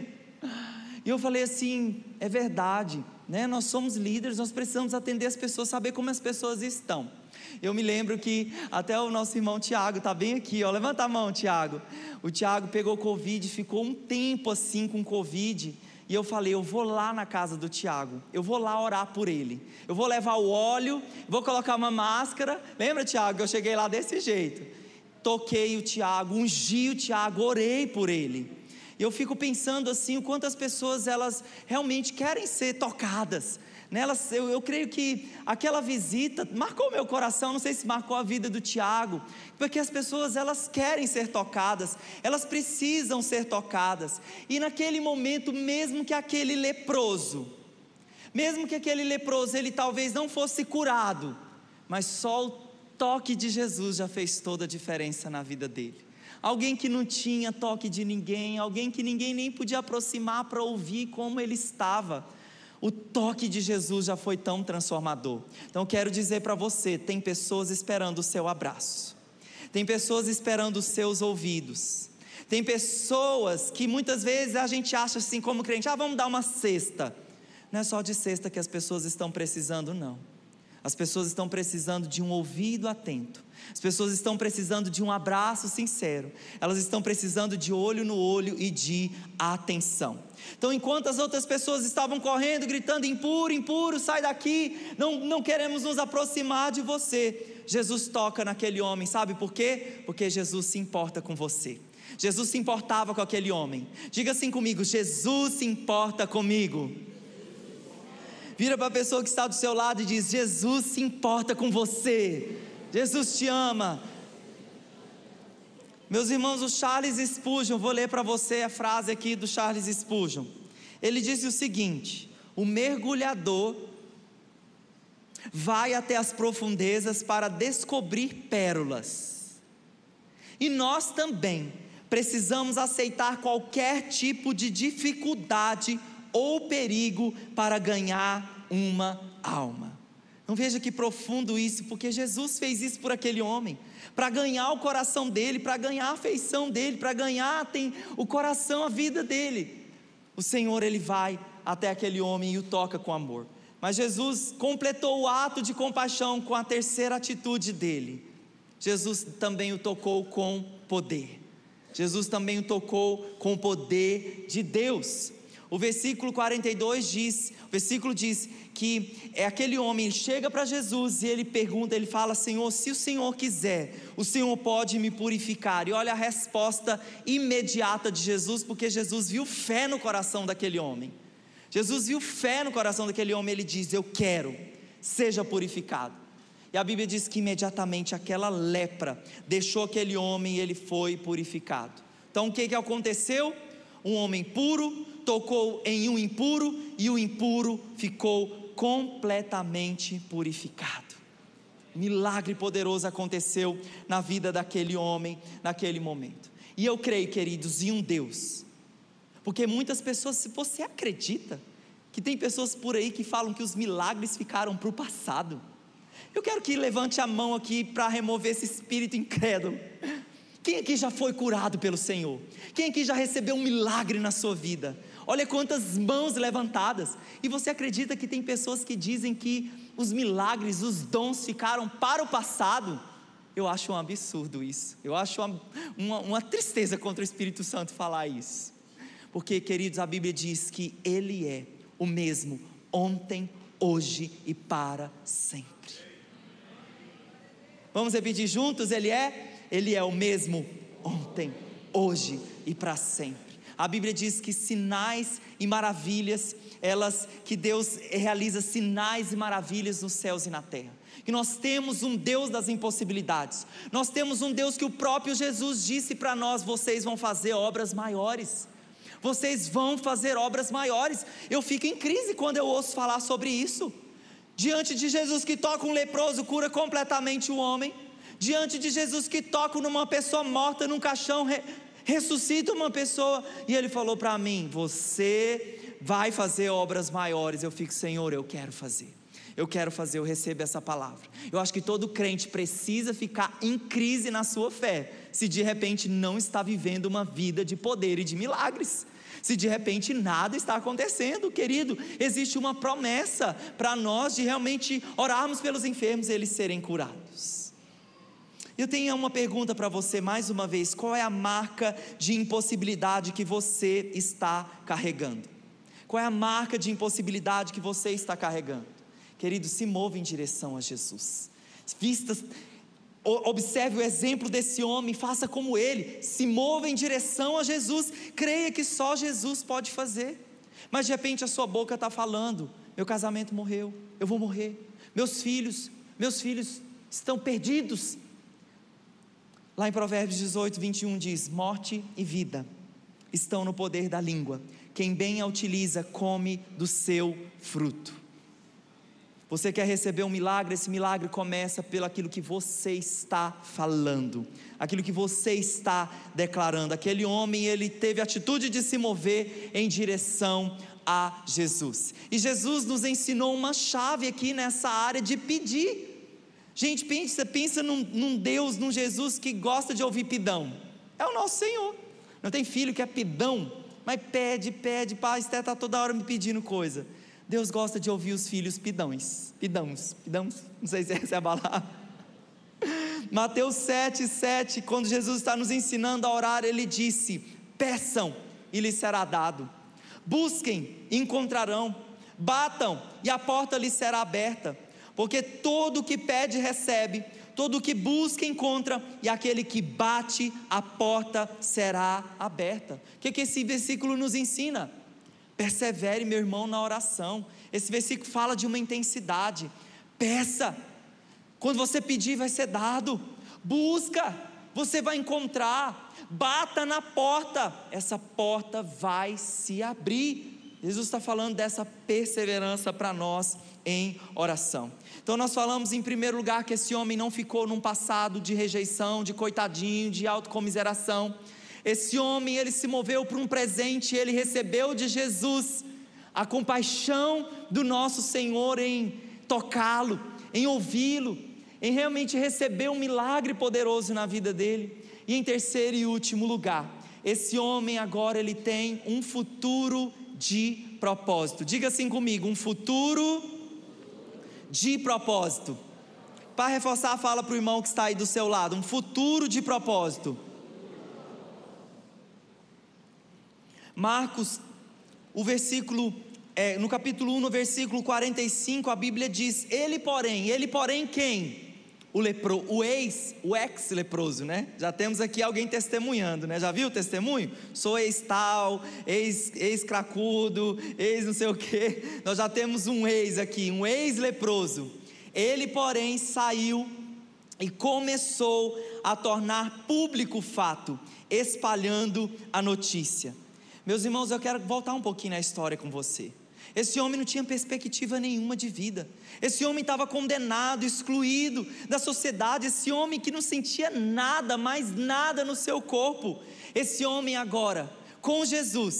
E eu falei assim: é verdade, né? Nós somos líderes, nós precisamos atender as pessoas, saber como as pessoas estão. Eu me lembro que até o nosso irmão Tiago está bem aqui, ó, levanta a mão, Tiago. O Tiago pegou Covid, ficou um tempo assim com Covid, e eu falei: eu vou lá na casa do Tiago, eu vou lá orar por ele, eu vou levar o óleo, vou colocar uma máscara. Lembra, Tiago, que eu cheguei lá desse jeito? Toquei o Tiago, ungi o Tiago, orei por ele. E eu fico pensando assim, o quanto as pessoas, elas realmente querem ser tocadas. Nelas, eu, eu creio que aquela visita marcou meu coração, não sei se marcou a vida do Tiago, porque as pessoas, elas querem ser tocadas, elas precisam ser tocadas. E naquele momento, mesmo que aquele leproso, mesmo que aquele leproso, ele talvez não fosse curado, mas só o toque de Jesus já fez toda a diferença na vida dele. Alguém que não tinha toque de ninguém, alguém que ninguém nem podia aproximar para ouvir como ele estava, o toque de Jesus já foi tão transformador. Então eu quero dizer para você: tem pessoas esperando o seu abraço, tem pessoas esperando os seus ouvidos, tem pessoas que muitas vezes a gente acha assim como crente: ah, vamos dar uma cesta. Não é só de cesta que as pessoas estão precisando, não. As pessoas estão precisando de um ouvido atento, as pessoas estão precisando de um abraço sincero, elas estão precisando de olho no olho e de atenção. Então, enquanto as outras pessoas estavam correndo, gritando: impuro, impuro, sai daqui, não, não queremos nos aproximar de você, Jesus toca naquele homem. Sabe por quê? Porque Jesus se importa com você. Jesus se importava com aquele homem. Diga assim comigo: Jesus se importa comigo. Vira para a pessoa que está do seu lado e diz: Jesus se importa com você, Jesus te ama. Meus irmãos, o Charles Spurgeon, vou ler para você a frase aqui do Charles Spurgeon. Ele disse o seguinte: o mergulhador vai até as profundezas para descobrir pérolas, e nós também precisamos aceitar qualquer tipo de dificuldade ou perigo para ganhar uma alma. Não veja que profundo isso, porque Jesus fez isso por aquele homem, para ganhar o coração dele, para ganhar a afeição dele, para ganhar tem, o coração, a vida dele. O Senhor, ele vai até aquele homem e o toca com amor. Mas Jesus completou o ato de compaixão com a terceira atitude dele. Jesus também o tocou com poder. Jesus também o tocou com o poder de Deus. O versículo quarenta e dois diz, o versículo diz que é aquele homem, ele chega para Jesus e ele pergunta, ele fala: Senhor, se o Senhor quiser, o Senhor pode me purificar. E olha a resposta imediata de Jesus, porque Jesus viu fé no coração daquele homem. Jesus viu fé no coração daquele homem, ele diz: eu quero, seja purificado. E a Bíblia diz que imediatamente aquela lepra deixou aquele homem e ele foi purificado. Então o que que aconteceu? Um homem puro tocou em um impuro e o impuro ficou completamente purificado. Milagre poderoso aconteceu na vida daquele homem, naquele momento. E eu creio, queridos, em um Deus, porque muitas pessoas, se você acredita que tem pessoas por aí que falam que os milagres ficaram para o passado. Eu quero que levante a mão aqui para remover esse espírito incrédulo. Quem aqui já foi curado pelo Senhor? Quem aqui já recebeu um milagre na sua vida? Olha quantas mãos levantadas. E você acredita que tem pessoas que dizem que os milagres, os dons ficaram para o passado? Eu acho um absurdo isso. Eu acho uma, uma, uma tristeza contra o Espírito Santo falar isso. Porque, queridos, a Bíblia diz que Ele é o mesmo ontem, hoje e para sempre. Vamos repetir juntos? Ele é? Ele é o mesmo ontem, hoje e para sempre. A Bíblia diz que sinais e maravilhas, elas, que Deus realiza sinais e maravilhas nos céus e na terra. Que nós temos um Deus das impossibilidades. Nós temos um Deus que o próprio Jesus disse para nós: vocês vão fazer obras maiores. Vocês vão fazer obras maiores. Eu fico em crise quando eu ouço falar sobre isso. Diante de Jesus que toca um leproso, cura completamente o homem. Diante de Jesus que toca numa pessoa morta num caixão, re, ressuscita uma pessoa. E Ele falou para mim: você vai fazer obras maiores. Eu fico: Senhor, eu quero fazer. Eu quero fazer, eu recebo essa palavra. Eu acho que todo crente precisa ficar em crise na sua fé, se de repente não está vivendo uma vida de poder e de milagres. Se de repente nada está acontecendo, querido, existe uma promessa para nós de realmente orarmos pelos enfermos e eles serem curados. Eu tenho uma pergunta para você mais uma vez: qual é a marca de impossibilidade que você está carregando? Qual é a marca de impossibilidade que você está carregando? Querido, se mova em direção a Jesus. Vista, observe o exemplo desse homem, faça como ele, se mova em direção a Jesus, creia que só Jesus pode fazer. Mas de repente a sua boca está falando: meu casamento morreu, eu vou morrer, meus filhos, meus filhos estão perdidos. Lá em Provérbios dezoito, vinte e um diz: morte e vida estão no poder da língua, quem bem a utiliza come do seu fruto. Você quer receber um milagre? Esse milagre começa pelo aquilo que você está falando, aquilo que você está declarando. Aquele homem, ele teve a atitude de se mover em direção a Jesus, e Jesus nos ensinou uma chave aqui nessa área de pedir. Gente, pensa, pensa num, num Deus, num Jesus que gosta de ouvir pidão. É o nosso Senhor. Não tem filho que é pidão, mas pede, pede, pai, Esther está toda hora me pedindo coisa. Deus gosta de ouvir os filhos pidões, pidãos, pidãos, não sei se essa é a palavra. Mateus sete, sete, quando Jesus está nos ensinando a orar, Ele disse: peçam e lhes será dado, busquem e encontrarão, batam e a porta lhes será aberta, porque todo o que pede recebe, todo o que busca encontra, e aquele que bate a porta será aberta. O que, que esse versículo nos ensina? Persevere, meu irmão, na oração. Esse versículo fala de uma intensidade. Peça, quando você pedir vai ser dado. Busca, você vai encontrar. Bata na porta, essa porta vai se abrir. Jesus está falando dessa perseverança para nós em oração. Então nós falamos em primeiro lugar que esse homem não ficou num passado de rejeição, de coitadinho, de autocomiseração. Esse homem, ele se moveu para um presente, ele recebeu de Jesus a compaixão do nosso Senhor em tocá-lo, em ouvi-lo, em realmente receber um milagre poderoso na vida dele. E em terceiro e último lugar, esse homem agora ele tem um futuro de propósito. Diga assim comigo: um futuro de propósito. Para reforçar, fala para o irmão que está aí do seu lado: um futuro de propósito. Marcos, o versículo, é, no capítulo um, no versículo quarenta e cinco, a Bíblia diz: ele porém, ele porém quem? O lepro, o ex, o ex-leproso, né? Já temos aqui alguém testemunhando, né? Já viu o testemunho? Sou ex-tal, ex, ex-cracudo, ex não sei o que. Nós já temos um ex aqui, um ex-leproso. Ele porém saiu e começou a tornar público o fato, espalhando a notícia. Meus irmãos, eu quero voltar um pouquinho na história com você. Esse homem não tinha perspectiva nenhuma de vida. Esse homem estava condenado, excluído da sociedade. Esse homem que não sentia nada, mais nada no seu corpo. Esse homem agora, com Jesus,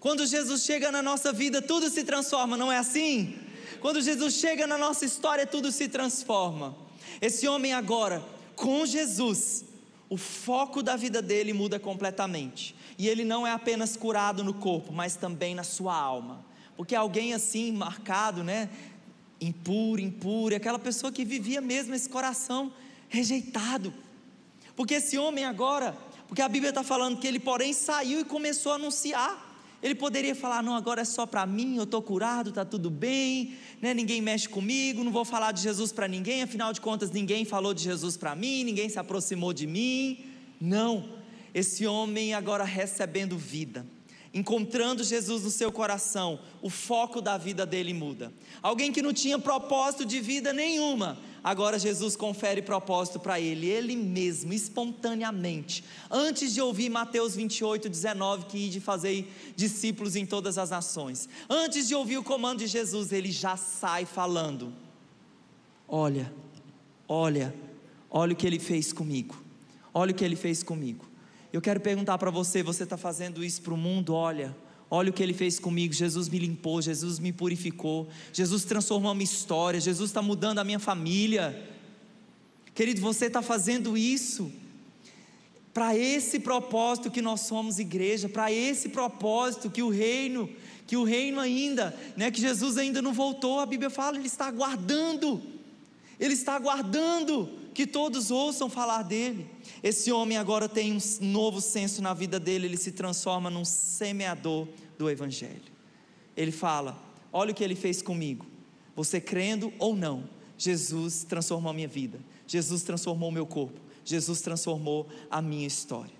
Quando Jesus chega na nossa vida, tudo se transforma, não é assim? Quando Jesus chega na nossa história, tudo se transforma. Esse homem agora, com Jesus, o foco da vida dele muda completamente. E ele não é apenas curado no corpo, mas também na sua alma. Porque alguém assim, marcado, né? Impuro, impuro, aquela pessoa que vivia mesmo esse coração rejeitado. Porque esse homem agora, porque a Bíblia está falando que ele porém saiu e começou a anunciar. Ele poderia falar, não, agora é só para mim, eu estou curado, está tudo bem, né? Ninguém mexe comigo, não vou falar de Jesus para ninguém, afinal de contas ninguém falou de Jesus para mim, ninguém se aproximou de mim. Não, esse homem agora recebendo vida, encontrando Jesus no seu coração, o foco da vida dele muda. Alguém que não tinha propósito de vida nenhuma, agora Jesus confere propósito para ele, ele mesmo, espontaneamente, antes de ouvir Mateus vinte e oito, dezenove, que ide fazer discípulos em todas as nações, antes de ouvir o comando de Jesus, ele já sai falando, olha, olha, olha o que ele fez comigo, olha o que ele fez comigo. Eu quero perguntar para você, você está fazendo isso para o mundo? Olha, olha o que ele fez comigo, Jesus me limpou, Jesus me purificou, Jesus transformou a minha história, Jesus está mudando a minha família. Querido, você está fazendo isso para esse propósito que nós somos igreja, para esse propósito que o reino, que o reino ainda, né, que Jesus ainda não voltou, a Bíblia fala, ele está aguardando, ele está aguardando que todos ouçam falar dele. Esse homem agora tem um novo senso na vida dele, ele se transforma num semeador do Evangelho. Ele fala, olha o que ele fez comigo, você crendo ou não, Jesus transformou a minha vida, Jesus transformou o meu corpo, Jesus transformou a minha história.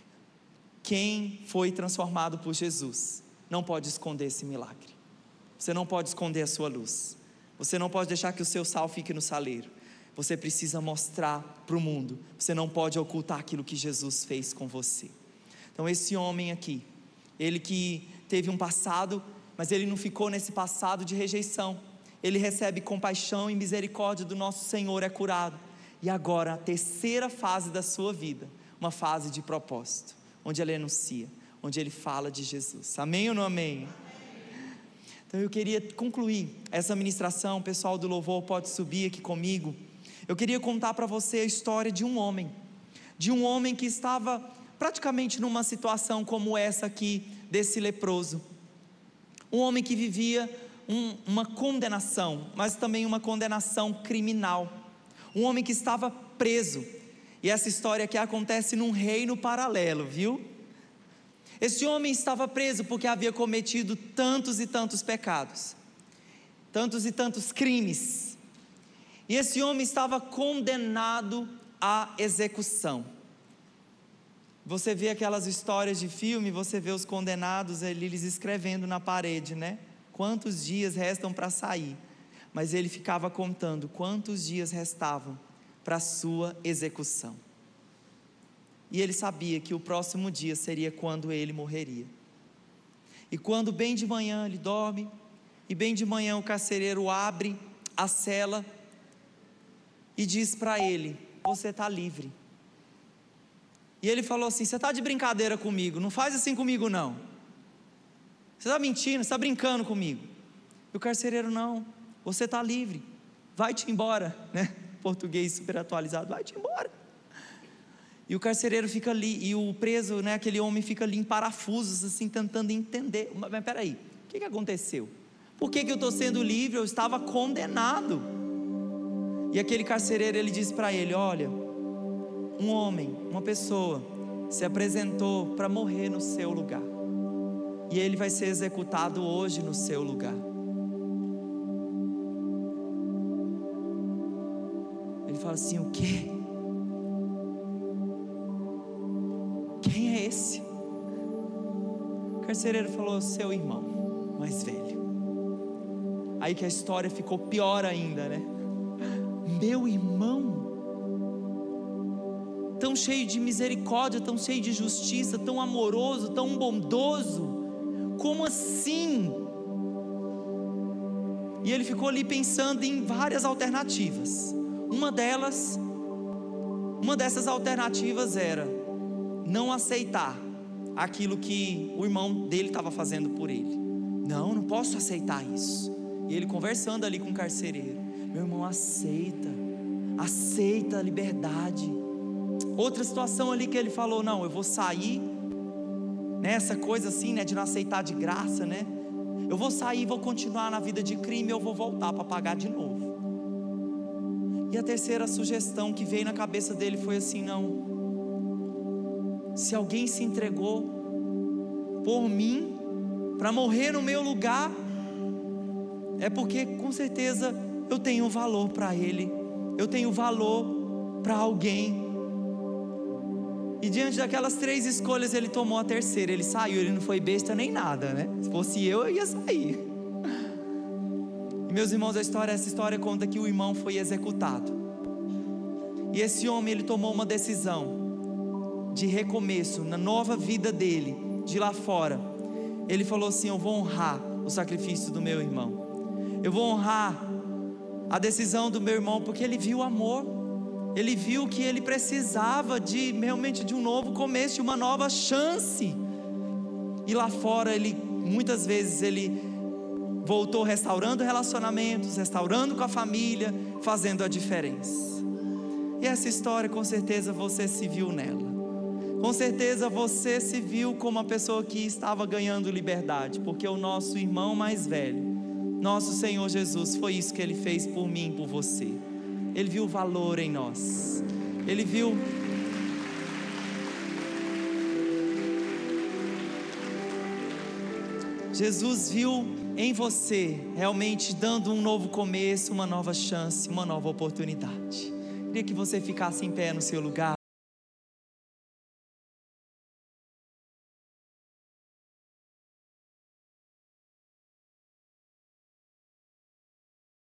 Quem foi transformado por Jesus, não pode esconder esse milagre, você não pode esconder a sua luz, você não pode deixar que o seu sal fique no saleiro, você precisa mostrar para o mundo, você não pode ocultar aquilo que Jesus fez com você. Então esse homem aqui, ele que teve um passado, mas ele não ficou nesse passado de rejeição, ele recebe compaixão e misericórdia do nosso Senhor, é curado, e agora a terceira fase da sua vida, uma fase de propósito, onde ele anuncia, onde ele fala de Jesus, amém ou não amém? Então eu queria concluir essa ministração, o pessoal do louvor pode subir aqui comigo. Eu queria contar para você a história de um homem, de um homem que estava praticamente numa situação como essa aqui, desse leproso, um homem que vivia um, uma condenação, mas também uma condenação criminal, um homem que estava preso, e essa história aqui acontece num reino paralelo, viu? Esse homem estava preso porque havia cometido tantos e tantos pecados, tantos e tantos crimes, e esse homem estava condenado à execução. Você vê aquelas histórias de filme, você vê os condenados, eles escrevendo na parede, né? Quantos dias restam para sair? Mas ele ficava contando quantos dias restavam para a sua execução. E ele sabia que o próximo dia seria quando ele morreria. E quando bem de manhã ele dorme, e bem de manhã o carcereiro abre a cela e diz para ele, você está livre. E ele falou assim, você está de brincadeira comigo, não faz assim comigo não, você está mentindo, você está brincando comigo. E o carcereiro, não, você está livre, vai-te embora, né? Português super atualizado, vai-te embora. E o carcereiro fica ali, e o preso, né, aquele homem fica ali em parafusos, assim, tentando entender, mas, mas peraí, o que, que aconteceu? Por que, que eu estou sendo livre? Eu estava condenado. E aquele carcereiro, ele disse para ele, olha, um homem, uma pessoa, se apresentou para morrer no seu lugar, e ele vai ser executado hoje no seu lugar. Ele fala assim, o quê? Quem é esse? O carcereiro falou, seu irmão mais velho. Aí que a história ficou pior ainda, né? Meu irmão, tão cheio de misericórdia, tão cheio de justiça, tão amoroso, tão bondoso, como assim? E ele ficou ali pensando em várias alternativas. Uma delas, uma dessas alternativas era não aceitar aquilo que o irmão dele estava fazendo por ele. Não, não posso aceitar isso. E ele conversando ali com o carcereiro: meu irmão, aceita, aceita a liberdade. Outra situação ali que ele falou: não, eu vou sair, nessa coisa assim, né, de não aceitar de graça, né? Eu vou sair, vou continuar na vida de crime, eu vou voltar para pagar de novo. E a terceira sugestão que veio na cabeça dele foi assim: não, se alguém se entregou por mim, para morrer no meu lugar, é porque com certeza eu tenho valor para ele, eu tenho valor para alguém. E diante daquelas três escolhas, ele tomou a terceira. Ele saiu, ele não foi besta nem nada, né? Se fosse eu, eu ia sair. E meus irmãos, a história, essa história conta que o irmão foi executado. E esse homem, ele tomou uma decisão de recomeço na nova vida dele, de lá fora. Ele falou assim: eu vou honrar o sacrifício do meu irmão, eu vou honrar a decisão do meu irmão, porque ele viu amor. Ele viu que ele precisava de realmente de um novo começo, de uma nova chance. E lá fora ele, muitas vezes ele voltou restaurando relacionamentos, restaurando com a família, fazendo a diferença. E essa história, com certeza você se viu nela. Com certeza você se viu como uma pessoa que estava ganhando liberdade, porque o nosso irmão mais velho, nosso Senhor Jesus, foi isso que Ele fez por mim e por você. Ele viu o valor em nós. Ele viu... Jesus viu em você, realmente dando um novo começo, uma nova chance, uma nova oportunidade. Queria que você ficasse em pé no seu lugar.